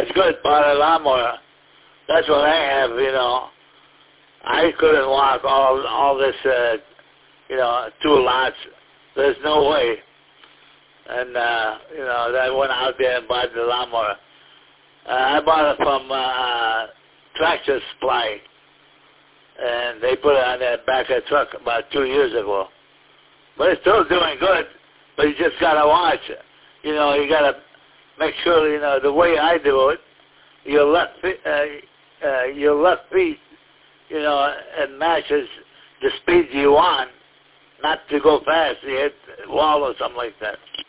That's good, bought a lawnmower. That's what I have, you know. I couldn't walk all this, you know, 2 lots. There's no way. And, you know, I went out there and bought the lawnmower. I bought it from Tractor Supply, and they put it on the back of the truck about 2 years ago. But it's still doing good, but you just got to watch it. You know, you got to make sure, you know, the way I do it, your left feet, you know, it matches the speed you want, not to go fast, you hit the wall or something like that.